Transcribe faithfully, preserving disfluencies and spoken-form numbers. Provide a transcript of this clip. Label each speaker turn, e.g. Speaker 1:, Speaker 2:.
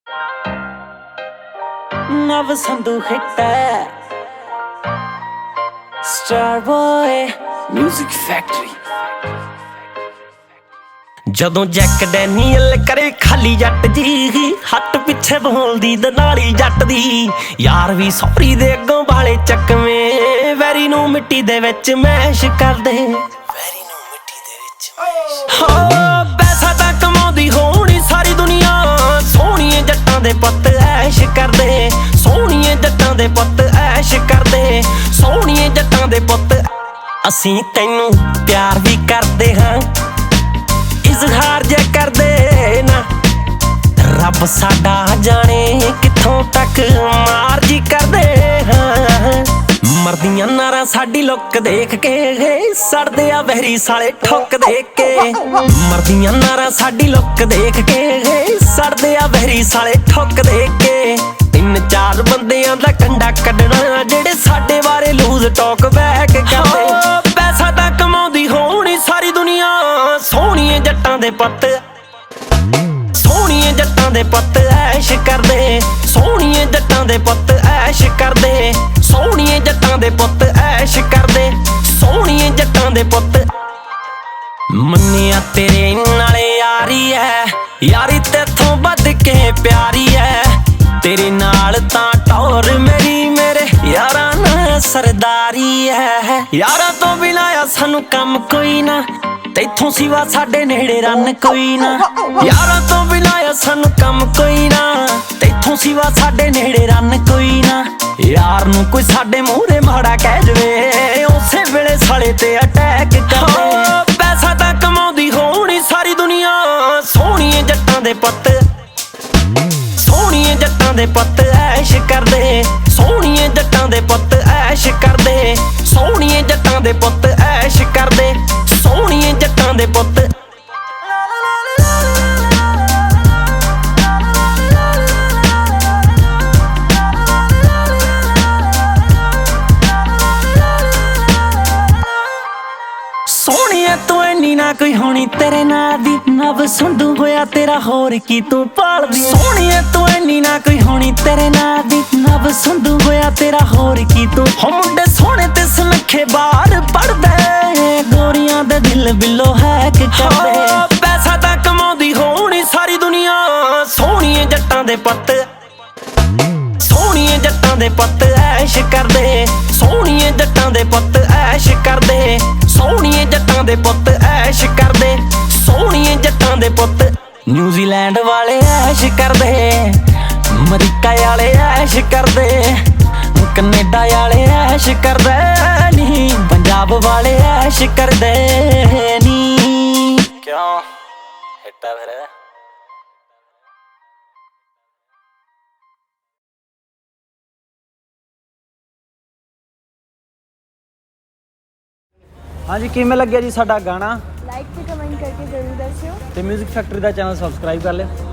Speaker 1: ਨਵ ਸੰਧੂ ਹਿੱਟ ਹੈ star boy music factory. ਜਦੋਂ ਜੈਕ ਡੈਨੀਅਲ ਕਰੇ ਖਾਲੀ ਜੱਟ ਜੀ, ਹੱਟ ਪਿੱਛੇ ਬੋਲਦੀ ਦਨਾਲੀ ਜੱਟ ਦੀ। ਯਾਰ ਵੀ ਸੌਰੀ ਦੇ ਅੱਗੋਂ ਵਾਲੇ ਚੱਕਵੇਂ, ਵੈਰੀ ਨੂੰ ਮਿੱਟੀ ਦੇ ਵਿੱਚ ਮੈਸ਼ ਕਰਦੇ, ਵੈਰੀ ਨੂੰ ਮਿੱਟੀ ਦੇ ਵਿੱਚ ਮੈਸ਼। ਹਾਂ ਪੈਸਾ ਤਾਂ ਕਮਾਉਂਦੀ ਹੋਣੀ ਸਾਰੀ ਦੁਨੀਆ, ਸੋਹਣੀਏ ਜੱਟਾਂ ਦੇ ਪੁੱਤ ਐਸ਼ ਕਰਦੇ, ਸੋਹਣੀਏ ਜੱਟਾਂ ਦੇ ਪੁੱਤ ਐਸ਼ ਕਰਦੇ, ਸੋਹਣੀਏ ਜੱਟਾਂ ਦੇ ਪੁੱਤ। ਅਸੀਂ ਤੈਨੂੰ ਪਿਆਰ ਵੀ ਕਰਦੇ ਹਾਂ, ਇਜ਼ਹਾਰ ਜੇ ਕਰਦੇ ਨਾ, ਰੱਬ ਸਾਡਾ ਜਾਣੇ ਕਿੱਥੋਂ ਤੱਕ ਮਾਰ ਜੀ ਕਰਦੇ ਹਾਂ। ਮਰਦੀਆਂ ਨਾਰਾਂ ਸਾਡੀ ਲੁੱਕ ਦੇਖ ਕੇ, ਸੜਦੇ ਆ ਵਹਿਰੀ ਸਾਲੇ ਠੁੱਕ ਦੇਖ ਕੇ। ਮਰਦੀਆਂ ਨਾਰਾਂ ਸਾਡੀ ਲੁੱਕ ਦੇਖ ਕੇ, ਸੜਦੇ ਆ ਵਹਿਰੀ ਸਾਲੇ ਠੁੱਕ ਦੇਖ ਕੇ। ਤਿੰਨ ਚਾਰ ਬੰਦਿਆਂ ਦਾ ਕੰਡਾ ਕੱਢਣਾ, ਜਿਹੜੇ ਸਾਡੇ ਬਾਰੇ ਲੂਜ਼ ਟਾਕ ਬੈਕ ਕਰਦੇ। ਪੈਸਾ ਤਾਂ ਕਮਾਉਂਦੀ ਹੋਣੀ ਸਾਰੀ ਦੁਨੀਆ, ਸੋਹਣੀਏ ਜੱਟਾਂ ਦੇ ਪੁੱਤ, ਸੋਹਣੀਏ ਜੱਟਾਂ ਦੇ ਪੁੱਤ ਐਸ਼ ਕਰਦੇ, ਸੋਹਣੀਏ ਜੱਟਾਂ ਦੇ ਪੁੱਤ ਐਸ਼ ਕਰਦੇ, ਸੋਹਣੀਏ ਜੱਟਾਂ ਦੇ ਪੁੱਤ ਐਸ਼ ਕਰਦੇ, ਸੋਹਣੀਏ ਜੱਟਾਂ ਦੇ ਪੁੱਤ। ਮੰਨਿਆ ਤੇਰੇ ਨਾਲੇ ਯਾਰੀ ਐ, ਯਾਰੀ ਤੇਥੋਂ ਵੱਧ ਕੇ ਪਿਆਰੀ ਐ। ਤੇਰੇ ਨਾਲ ਤਾਂ ਟੌਰ ਮੇਰੀ ਮੇਰੇ ਯਾਰਾਂ ਨਾਲ ਸਰਦਾਰੀ ਐ। ਯਾਰਾਂ ਤੋਂ ਬਿਨਾਂ ਆ ਸਾਨੂੰ ਕੰਮ ਕੋਈ ਨਾ, ਤੈਥੋਂ ਸਿਵਾ ਸਾਡੇ ਨੇੜੇ ਰਨ ਕੋਈ ਨਾ। ਯਾਰਾਂ ਤੋਂ ਬਿਨਾਂ ਆ ਸਾਨੂੰ ਕੰਮ ਕੋਈ ਨਾ, ਤੈਥੋਂ ਸਿਵਾ ਸਾਡੇ ਨੇੜੇ ਰਨ ਕੋਈ ਨਾ। ਯਾਰ ਨੂੰ ਕੋਈ ਸਾਡੇ ਮੂਹਰੇ ਮਾੜਾ ਕਹਿ ਜਵੇ, ਉਸੇ ਵੇਲੇ ਸਾਲੇ ਤੇ ਅਟੈਕ ਕਰਦੇ। ਪੈਸਾ ਤਾਂ ਕਮਾਉਂਦੀ ਹੋਣੀ ਸਾਰੀ ਦੁਨੀਆ, ਸੋਹਣੀਏ ਜੱਟਾਂ ਦੇ ਪੁੱਤ, ਸੋਹਣੀਏ ਜੱਟਾਂ ਦੇ ਪੁੱਤ ਐਸ਼ ਕਰਦੇ, ਸੋਹਣੀਏ ਜੱਟਾਂ ਦੇ ਪੁੱਤ ਐਸ਼ ਕਰਦੇ, ਸੋਹਣੀਏ ਜੱਟਾਂ ਦੇ ਪੁੱਤ ਐਸ਼ ਕਰਦੇ, ਸੋਹਣੀਏ ਜੱਟਾਂ ਦੇ ਪੁੱਤ। ਸੋਹਣੀਏ ਤੂੰ ਇੰਨੀ ਨਾ ਕੋਈ ਹੋਣੀ ਤੇਰੇ ਨਾਂ ਦੀ, ਨਵ ਸੰਧੂ ਹੋਇਆ ਤੇਰਾ ਹੋਰ ਕੀ ਤੂੰ ਭਾਲਦੀ। ਸੋਹਣੀਏ ਤੂੰ ਇੰਨੀ ਨਾ ਕੋਈ ਹੋਣੀ ਤੇਰੇ ਨਾਂ ਦੀ, ਨਵ ਸੰਧੂ ਹੋਇਆ ਤੇਰਾ ਹੋਰ ਕੀ ਤੂੰ। ਹੋ ਮੁੰਡੇ ਸੋਹਣੇ ਤੇ ਸੁਨੱਖੇ ਬਾਹਰ ਪੜਦੇ, ਗੋਰੀਆਂ ਦੇ ਦਿਲ ਬਿੱਲੋ ਹੈਕ ਕਰਦੇ। ਪੈਸਾ ਤਾਂ ਕਮਾਉਂਦੀ ਹੋਣੀ ਸਾਰੀ ਦੁਨੀਆ, ਸੋਹਣੀਏ ਜੱਟਾਂ ਦੇ ਪੁੱਤ, ਸੋਹਣੀਏ ਜੱਟਾਂ ਦੇ ਪੁੱਤ ਐਸ਼ ਕਰਦੇ, ਸੋਹਣੀਏ ਜੱਟਾਂ ਦੇ ਪੁੱਤ ਐਸ਼ ਕਰਦੇ, ਸੋਹਣੀਏ ਜੱਟਾਂ ਦੇ ਪੁੱਤ ਐਸ਼ ਕਰਦੇ, ਸੋਹਣੀਏ ਜੱਟਾਂ ਦੇ ਪੁੱਤ। ਨਿਊਜ਼ੀਲੈਂਡ ਵਾਲੇ ਐਸ਼ ਕਰਦੇ, ਅਮਰੀਕਾ ਵਾਲੇ ਐਸ਼ ਕਰਦੇ, ਕੈਨੇਡਾ ਵਾਲੇ ਐਸ਼ ਕਰਦੇ ਨੀ, ਪੰਜਾਬ ਵਾਲੇ ਐਸ਼ ਕਰਦੇ ਨੀ। ਕਿਉਂ ਹਿੱਟਾ ਫਿਰ
Speaker 2: ਹਾਂਜੀ ਕਿਵੇਂ ਲੱਗਿਆ ਜੀ ਸਾਡਾ ਗਾਣਾ?
Speaker 3: ਲਾਈਕ ਤੇ ਕਮੈਂਟ ਕਰਕੇ ਜ਼ਰੂਰ ਦੱਸਿਓ
Speaker 2: ਤੇ ਮਿਊਜ਼ਿਕ ਫੈਕਟਰੀ ਦਾ ਚੈਨਲ ਸਬਸਕ੍ਰਾਈਬ ਕਰ ਲਿਓ।